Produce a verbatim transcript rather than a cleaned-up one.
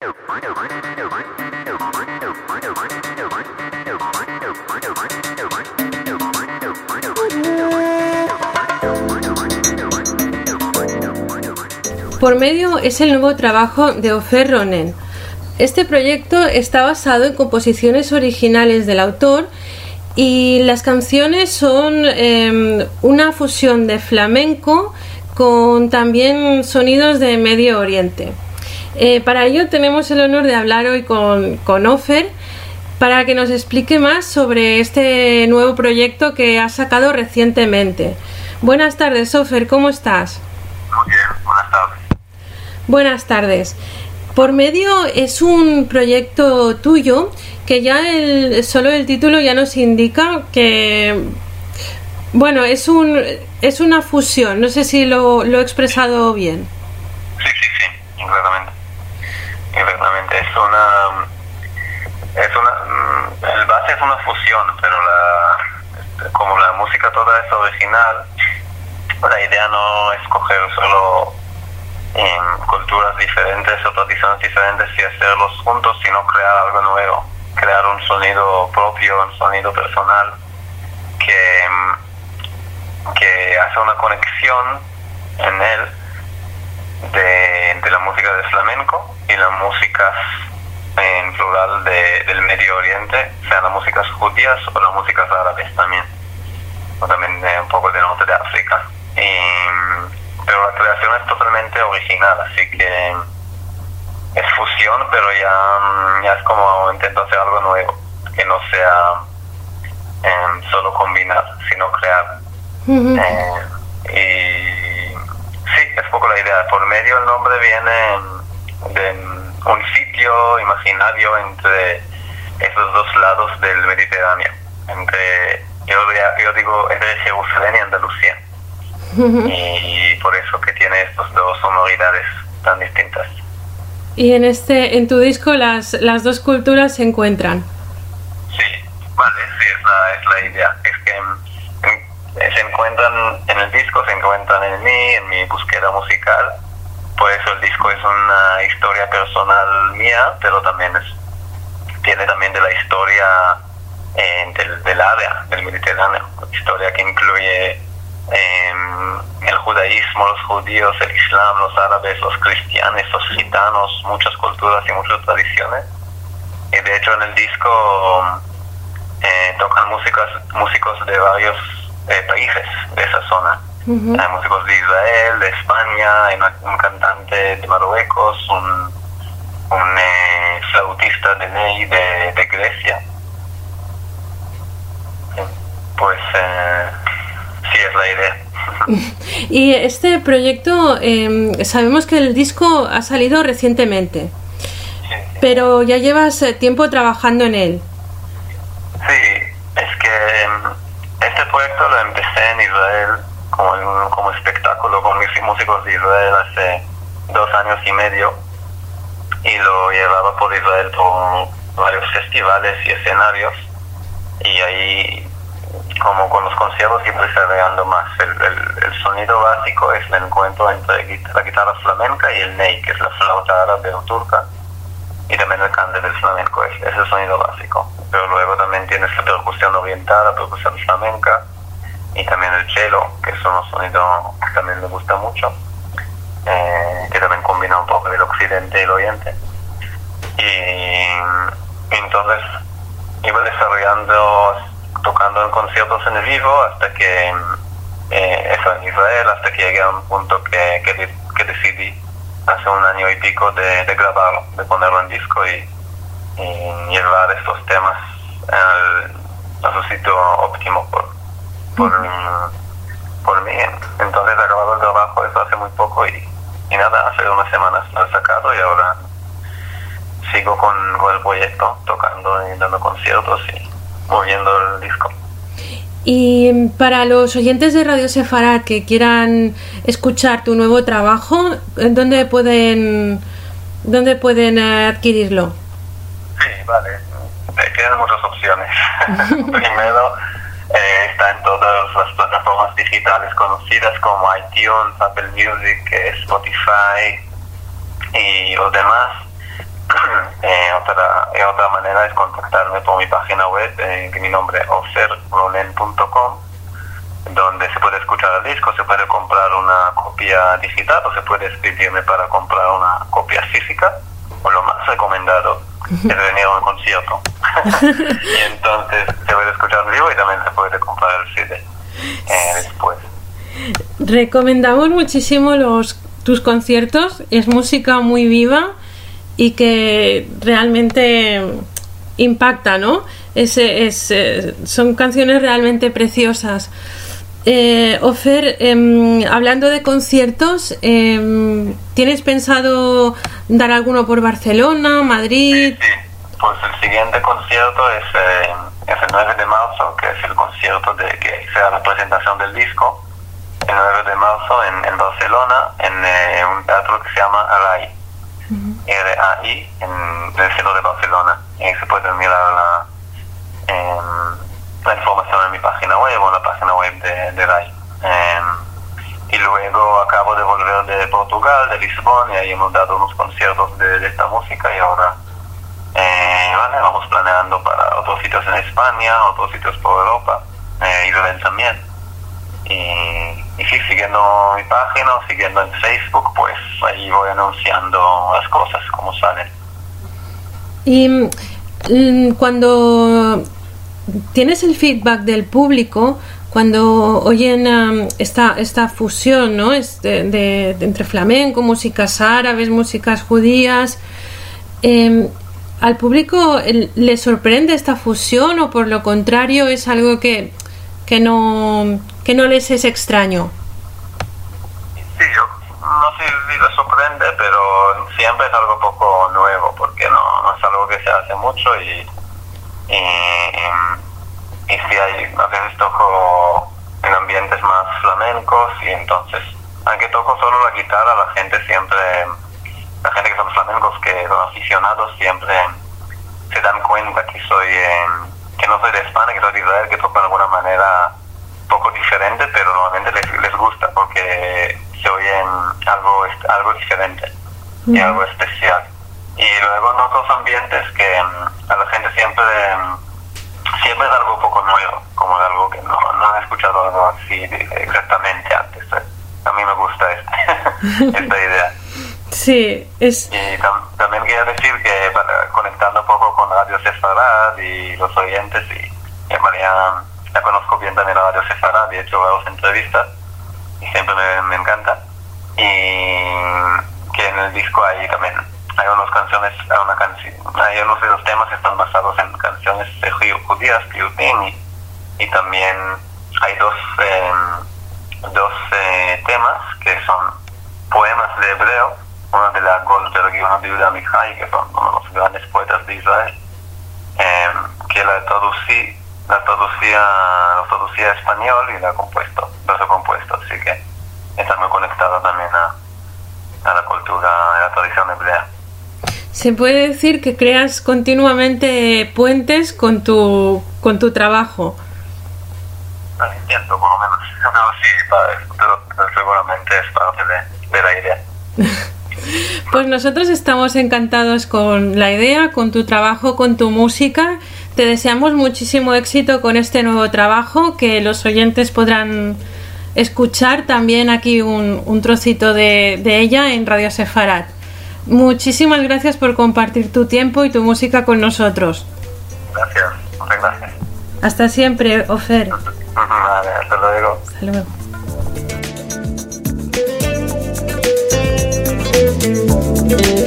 Por medio es el nuevo trabajo de Ofer Ronen. Este proyecto está basado en composiciones originales del autor y las canciones son eh, una fusión de flamenco con también sonidos de Medio Oriente. Eh, para ello tenemos el honor de hablar hoy con, con Ofer para que nos explique más sobre este nuevo proyecto que ha sacado recientemente. Buenas tardes, Ofer, ¿cómo estás? Muy bien, buenas tardes. Buenas tardes. Por medio es un proyecto tuyo que ya el, solo el título ya nos indica que, bueno, es un es una fusión. No sé si lo, lo he expresado bien. Sí, sí, sí, exactamente. Exactamente, es una es una el base es una fusión, pero la como la música toda es original, la idea no es coger solo en culturas diferentes o tradiciones diferentes y hacerlos juntos, sino crear algo nuevo, crear un sonido propio, un sonido personal que, que hace una conexión en él de, de la música de flamenco y las músicas en plural de, del Medio Oriente, sean las músicas judías o las músicas árabes también, o también de un poco del norte de África. Y, pero la creación es totalmente original, así que es fusión, pero ya, ya es como intento hacer algo nuevo, que no sea eh, solo combinar, sino crear. Uh-huh. eh, y sí, es poco la idea. Por medio el nombre viene de un sitio imaginario entre esos dos lados del Mediterráneo, entre, yo, yo digo, entre Jerusalén y Andalucía. Y por eso que tiene estas dos sonoridades tan distintas. Y en este en tu disco las las dos culturas se encuentran. Sí, vale, sí, es la, es la idea. Es que en, se encuentran en el disco, se encuentran en mí, en mi búsqueda musical. Por eso el disco es una historia personal mía, pero también es, tiene también de la historia eh, del, del área, del Mediterráneo. Historia que incluye Eh, el judaísmo, los judíos, el islam, los árabes, los cristianos, los gitanos, muchas culturas y muchas tradiciones. Y de hecho en el disco eh, tocan músicas, músicos de varios eh, países de esa zona. Uh-huh. Hay músicos de Israel, de España, hay una, un cantante de Marruecos, un, un eh, flautista de Ney de, de Grecia. Sí, pues eh, sí, es la idea. Y este proyecto, eh, sabemos que el disco ha salido recientemente, sí, sí. Pero ya llevas tiempo trabajando en él. Sí, es que este proyecto lo empecé en Israel como, como espectáculo con mis músicos de Israel hace dos años y medio, y lo llevaba por Israel por varios festivales y escenarios, y ahí como con los conciertos siempre desarrollando más. El, el, el sonido básico es el encuentro entre la guitarra flamenca y el ney, que es la flauta árabe o turca, y también el cante del flamenco, es, es el sonido básico. Pero luego también tienes la percusión oriental, la percusión flamenca, y también el cello, que es un sonido que también me gusta mucho, eh, que también combina un poco del occidente y el oriente. Y, y entonces iba desarrollando, tocando en conciertos en vivo hasta que eh, eso en Israel, hasta que llegué a un punto que, que, que decidí hace un año y pico de, de grabarlo, de ponerlo en disco y, y llevar estos temas al, a su sitio óptimo por, por, uh-huh. por mí. Entonces he acabado el trabajo eso hace muy poco y, y nada, hace unas semanas lo he sacado y ahora sigo con, con el proyecto, tocando y dando conciertos y moviendo el disco. Y para los oyentes de Radio Sefarad que quieran escuchar tu nuevo trabajo, ¿dónde pueden dónde pueden adquirirlo? Sí, vale. Tienen muchas opciones. Primero, eh, está en todas las plataformas digitales conocidas como iTunes, Apple Music, Spotify y los demás. Eh, otra, eh, otra manera es contactarme por mi página web, eh, que mi nombre es ofer ronen punto com, donde se puede escuchar el disco, se puede comprar una copia digital o se puede escribirme para comprar una copia física, o lo más recomendado es venir a un concierto. Y entonces se puede escuchar en vivo y también se puede comprar el C D eh, después. Recomendamos muchísimo los tus conciertos, es música muy viva y que realmente impacta, ¿no? Es, es, es, son canciones realmente preciosas. Eh, Ofer, eh, hablando de conciertos, eh, ¿tienes pensado dar alguno por Barcelona, Madrid? Sí, sí. Pues el siguiente concierto es, eh, es el nueve de marzo, que es el concierto de que sea la presentación del disco. El nueve de marzo en, en Barcelona, en eh, un teatro que se llama RAI, uh-huh. R A I, en, en el centro de Barcelona. Y ahí se puede mirar la, eh, la información en mi página web o en la página web de, de RAI. Eh, y luego acabo de volver de Portugal, de Lisboa, y ahí hemos dado unos conciertos de, de esta música y ahora eh, vale, vamos planeando para otros sitios en España, otros sitios por Europa, eh, Israel también. Y, y sí, siguiendo mi página o siguiendo en Facebook, pues ahí voy anunciando las cosas como salen. Y mm, cuando tienes el feedback del público, cuando oyen um, esta, esta fusión, ¿no? Es de, de, de entre flamenco, músicas árabes, músicas judías, eh, ¿al público le sorprende esta fusión o por lo contrario es algo que, que no... que no les es extraño? Sí, yo no sé si les sorprende, pero siempre es algo poco nuevo, porque no, no es algo que se hace mucho y, y, y, y si hay, a veces toco en ambientes más flamencos y entonces, aunque toco solo la guitarra, la gente siempre, la gente que son flamencos, que son aficionados, siempre se dan cuenta que soy, eh, que no soy de España, que soy de Israel, que toco de alguna manera poco diferente, pero normalmente les, les gusta porque se oyen algo algo diferente y mm. algo especial. Y luego en otros ambientes que a la gente siempre siempre es algo poco nuevo, como algo que no, no he escuchado algo así exactamente antes. A mí me gusta este, esta idea. Sí, es... Y tam, también quería decir que para, conectando un poco con Radio Sefarad y los oyentes, y, y María, la conozco bien también a Radio Sefarad y he hecho varias entrevistas y siempre me, me encanta. Y que en el disco hay también, hay unas canciones, hay, una canción, hay unos de los temas que están basados en canciones judías, Piutín, y, y también hay dos, eh, dos eh, temas que son poemas de hebreo, uno de la Goldberg y uno de Yuda Mihai, que son uno de los grandes poetas de Israel, eh, que la traducí, la traducía, la traducía a español y la he compuesto, los he compuesto, así que está muy conectado también a, a la cultura, a la tradición hebrea. Se puede decir que creas continuamente puentes con tu con tu trabajo. No entiendo, por lo menos. Pero sí, pero, pero seguramente es parte de, de la idea. Pues nosotros estamos encantados con la idea, con tu trabajo, con tu música. Te deseamos muchísimo éxito con este nuevo trabajo, que los oyentes podrán escuchar también aquí un, un trocito de, de ella en Radio Sefarad. Muchísimas gracias por compartir tu tiempo y tu música con nosotros. Gracias, muchas gracias. Hasta siempre, Ofer. Vale, hasta luego. Hasta luego. Thank you.